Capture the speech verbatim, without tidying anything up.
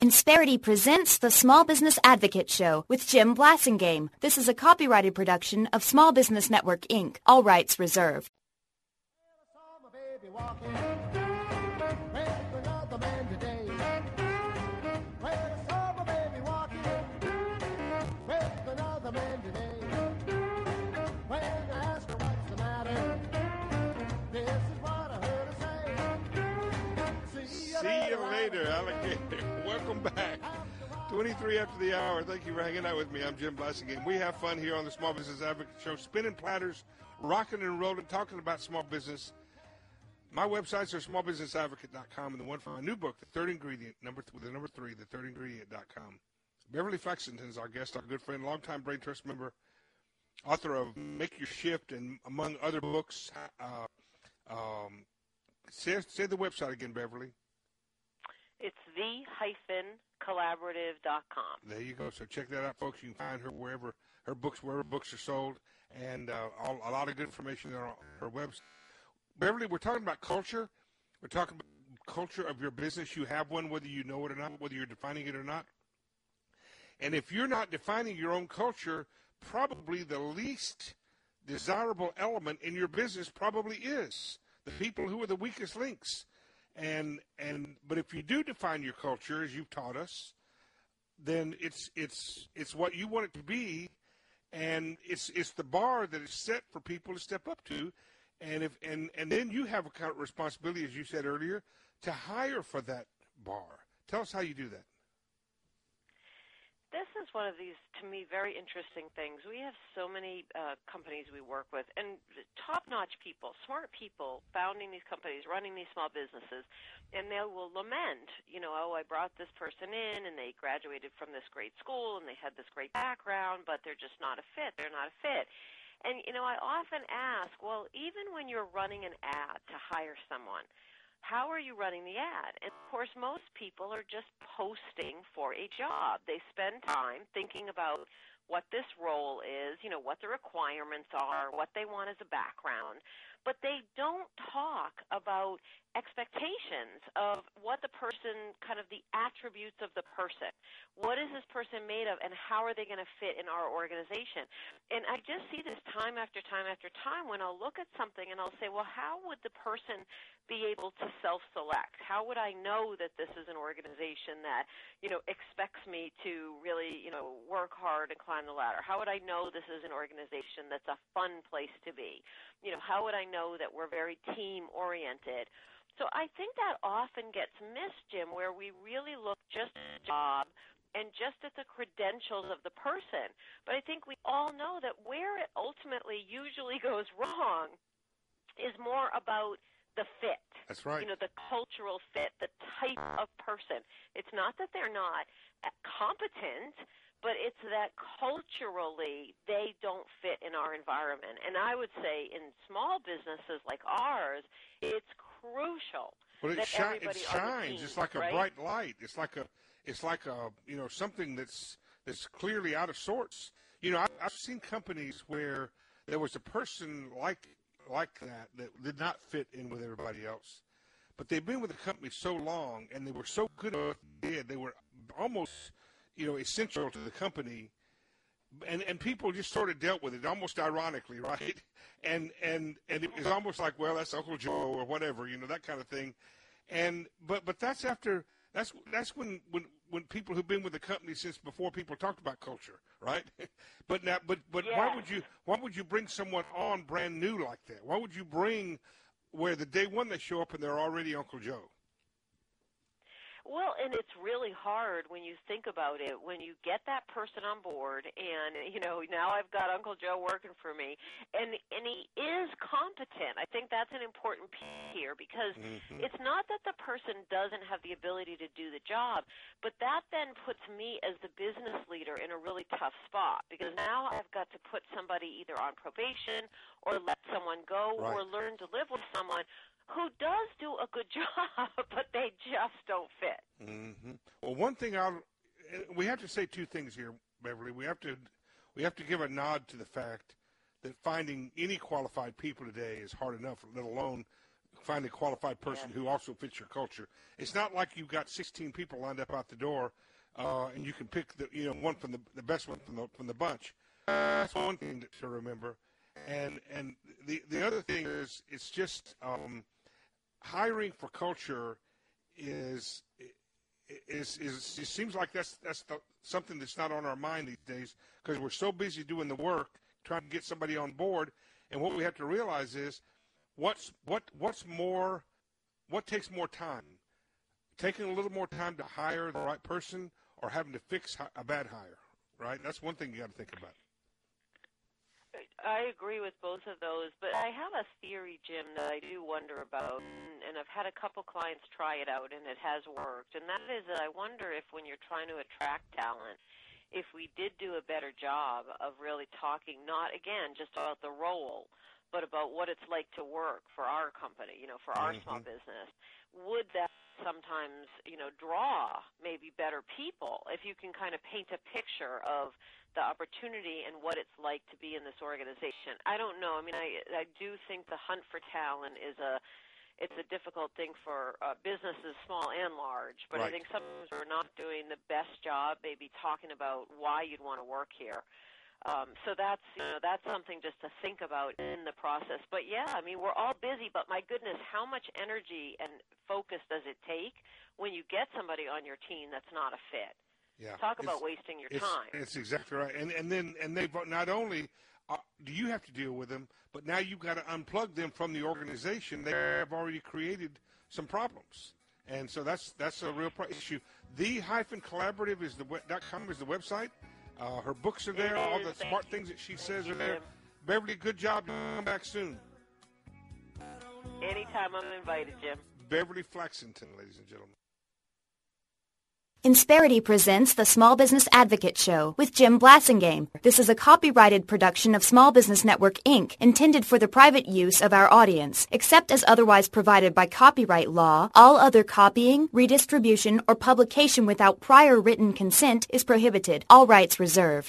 Insperity presents the Small Business Advocate Show with Jim Blasingame. This is a copyrighted production of Small Business Network, Incorporated. All rights reserved. See you later, alligator. Welcome back. twenty-three after the hour. Thank you for hanging out with me. I'm Jim Blasingame. We have fun here on the Small Business Advocate Show, spinning platters, rocking and rolling, talking about small business. My websites are small business advocate dot com, and the one for my new book, The Third Ingredient, number th- with the number three, the third ingredient dot com. Beverly Flexington is our guest, our good friend, longtime Brain Trust member, author of Make Your Shift, and among other books. Uh, um, say, say the website again, Beverly. It's the collaborative dot com. There you go. So check that out, folks. You can find her wherever her books, wherever books are sold, and uh, all, a lot of good information on her website. Beverly, we're talking about culture. We're talking about culture of your business. You have one, whether you know it or not, whether you're defining it or not. And if you're not defining your own culture, probably the least desirable element in your business probably is the people who are the weakest links. And and but if you do define your culture, as you've taught us, then it's it's it's what you want it to be, and it's it's the bar that is set for people to step up to, and if and, and then you have a kind of responsibility, as you said earlier, to hire for that bar. Tell us how you do that. This is one of these, to me, very interesting things. We have so many uh, companies we work with, and top-notch people, smart people, founding these companies, running these small businesses, and they will lament, you know, oh, I brought this person in, and they graduated from this great school, and they had this great background, but they're just not a fit. They're not a fit. And, you know, I often ask, well, even when you're running an ad to hire someone, how are you running the ad? And, of course, most people are just posting for a job. They spend time thinking about what this role is, you know, what the requirements are, what they want as a background. But they don't talk about expectations of what the person, kind of the attributes of the person. What is this person made of, and how are they going to fit in our organization? And I just see this time after time after time when I'll look at something and I'll say, well, how would the person be able to self-select? How would I know that this is an organization that, you know, expects me to really, you know, work hard and climb the ladder? How would I know this is an organization that's a fun place to be? You know, how would I know that we're very team-oriented? So I think that often gets missed, Jim, where we really look just at the job and just at the credentials of the person. But I think we all know that where it ultimately usually goes wrong is more about the fit. That's right. You know, the cultural fit, the type of person. It's not that they're not competent, but it's that culturally they don't fit in our environment. And I would say in small businesses like ours, it's crucial. Well, it, that shi- everybody it shines. Team, it's like a right? bright light. It's like a, it's like a, you know, something that's that's clearly out of sorts. You know, I, I've seen companies where there was a person like like that that did not fit in with everybody else, but they've been with the company so long and they were so good at what they did. They were almost, you know, essential to the company, and and people just sort of dealt with it almost ironically, right? And and and it was almost like, well, that's Uncle Joe or whatever, you know, that kind of thing. And but but that's after that's that's when when when people who've been with the company since before people talked about culture, right? but now but but yeah. why would you why would you bring someone on brand new like that? Why would you bring where the day one they show up and they're already Uncle Joe? Well, and it's really hard when you think about it, when you get that person on board and, you know, now I've got Uncle Joe working for me, and and he is competent. I think that's an important piece here because mm-hmm. it's not that the person doesn't have the ability to do the job, but that then puts me as the business leader in a really tough spot because now I've got to put somebody either on probation or let someone go right. or learn to live with someone who does do a good job, but they just don't fit. Mm-hmm. Well, one thing I'll we have to say two things here, Beverly. We have to we have to give a nod to the fact that finding any qualified people today is hard enough, let alone find a qualified person yeah. who also fits your culture. It's not like you've got sixteen people lined up out the door, uh, and you can pick the you know one from the the best one from the from the bunch. That's one thing to remember. And and the the other thing is it's just um, hiring for culture is is is it seems like that's that's the, something that's not on our mind these days because we're so busy doing the work trying to get somebody on board. And what we have to realize is what's what what's more what takes more time, taking a little more time to hire the right person or having to fix a bad hire, right? That's one thing you got to think about. I agree with both of those, but I have a theory, Jim, that I do wonder about, and I've had a couple clients try it out, and it has worked, and that is that I wonder if when you're trying to attract talent, if we did do a better job of really talking, not, again, just about the role, but about what it's like to work for our company, you know, for our mm-hmm. small business, would that sometimes, you know, draw maybe better people if you can kind of paint a picture of the opportunity and what it's like to be in this organization. I don't know. I mean, I I do think the hunt for talent is a it's a difficult thing for uh, businesses, small and large. But right. I think sometimes we're not doing the best job, maybe talking about why you'd want to work here. Um, so that's you know that's something just to think about in the process. But yeah, I mean, we're all busy. But my goodness, how much energy and focus does it take when you get somebody on your team that's not a fit? Yeah. Talk about wasting your it's, time. It's exactly right. And and then and they not only uh, do you have to deal with them, but now you've got to unplug them from the organization. They have already created some problems, and so that's that's a real issue. The hyphen collaborative is the dot com is the website. Uh, her books are there. It All is. the Thank smart you. things that she Thank says you, are there. Jim. Beverly, good job. Come back soon. Anytime I'm invited, Jim. Beverly Flaxington, ladies and gentlemen. Insperity presents the Small Business Advocate Show with Jim Blasingame. This is a copyrighted production of Small Business Network, Incorporated, intended for the private use of our audience. Except as otherwise provided by copyright law, all other copying, redistribution, or publication without prior written consent is prohibited. All rights reserved.